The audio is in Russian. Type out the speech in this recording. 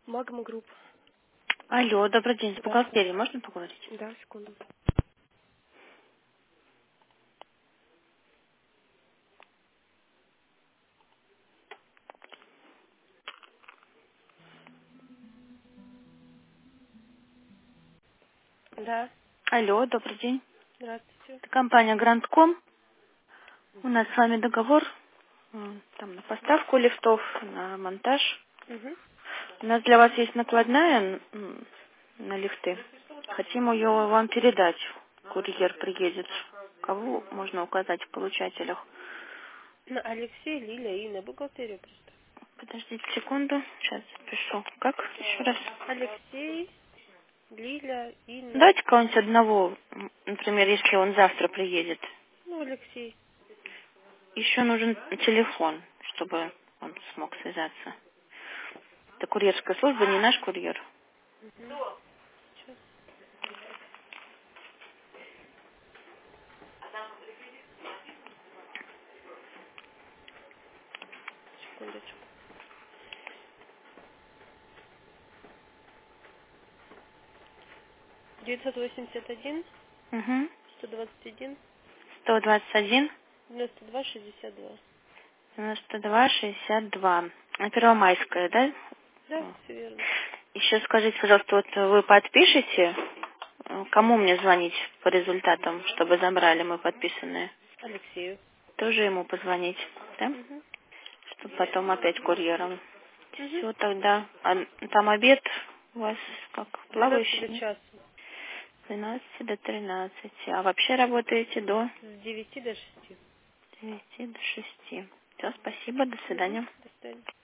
Магма Групп. Алло, добрый день, с Здравствуйте. бухгалтерией можно поговорить? Да, секунду. Да, Алло, добрый день. здравствуйте. Это компания Грандком. У нас с вами договор там, на поставку лифтов, на монтаж. Угу. У нас для вас есть накладная на лифты. Хотим ее вам передать. Курьер приедет. Кого можно указать в получателях? Алексей, Лиля и на бухгалтерию просто. Подождите секунду. Сейчас запишу. Как? Еще раз. Алексей, Лиля, Инна. Давайте кого-нибудь одного, например, если он завтра приедет. Ну, Алексей. Еще нужен телефон, чтобы он смог связаться. Это курьерская служба, не наш курьер. Угу. Сейчас, секундочку. 981, Угу. 121, 121 92, 62. 92 62. На Первомайская, да? Да, все верно. Еще скажите, пожалуйста, вот вы подпишете, кому мне звонить по результатам, чтобы забрали мы подписанные? Алексею. Тоже ему позвонить, да? Угу. Чтобы потом опять курьером. Угу. Все тогда. А там обед у вас как С 12 плавающий, до нет? часу. С 12 до 13. А вообще работаете до С 9 до 6. 9 до 6. Все, спасибо, до Угу. свидания. До свидания.